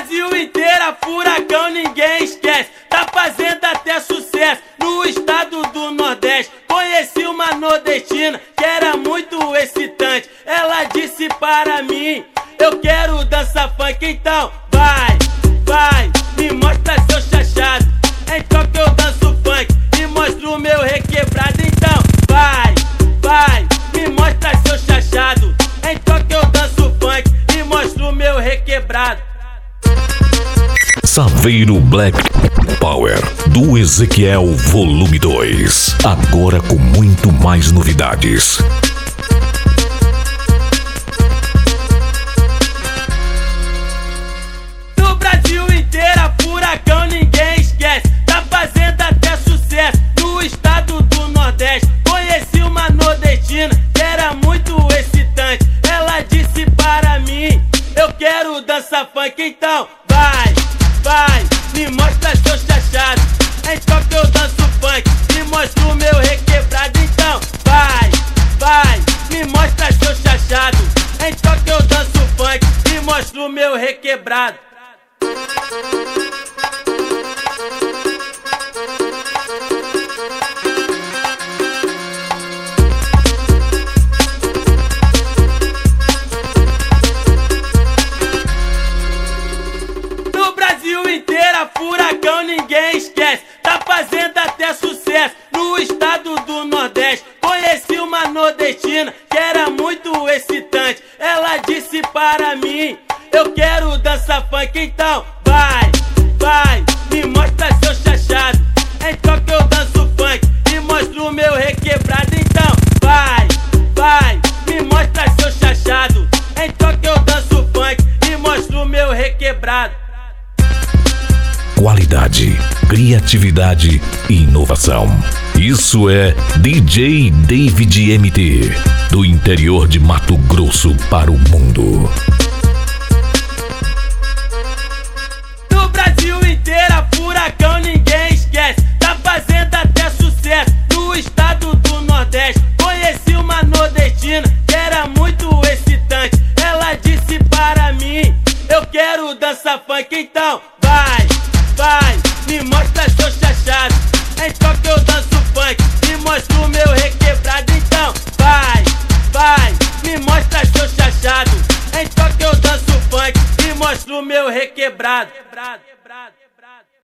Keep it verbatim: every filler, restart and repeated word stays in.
Brasil inteira, furacão, ninguém esquece. Tá fazendo até sucesso no estado do Nordeste. Conheci uma nordestina que era muito excitante. Ela disse para mim: eu quero dançar funk, então vai, vai, me mostra seu chachado. Então que eu danço funk e mostro o meu requebrado. Então vai, vai, me mostra seu chachado. Então que eu danço funk e mostro o meu requebrado. Saveiro Black Power do Ezequiel Volume dois. Agora com muito mais novidades. No Brasil inteira, furacão, ninguém esquece. Tá fazendo até sucesso no estado do Nordeste. Conheci uma nordestina que era muito excitante. Ela disse para mim: eu quero dançar funk, então vai, vai, me mostra seu chachado. Então que eu danço funk e mostro o meu requebrado. Então vai, vai, me mostra seu chachado. Então que eu danço funk e mostro o meu requebrado. No Brasil inteira, furacão, ninguém esquece. Tá fazendo até sucesso no estado do Nordeste. Conheci uma nordestina que era muito excitante. Ela disse para mim: eu quero dançar funk, então vai, vai, me mostra seu chachado. Então que eu danço funk e mostro o meu requebrado. Então vai, vai, me mostra seu chachado. Então que eu danço funk e mostro o meu requebrado. Qualidade, criatividade e inovação. Isso é D J David M T, do interior de Mato Grosso para o mundo. No Brasil inteira, furacão, ninguém esquece. Tá fazendo até sucesso no estado do Nordeste. Conheci uma nordestina que era muito excitante. Ela disse para mim: eu quero dançar funk, então vai, vai, me mostra seu chachado. Então que eu danço funk e mostro o meu requebrado. Então vai, vai, me mostra seu chachado. Então que eu danço funk e mostro o meu requebrado.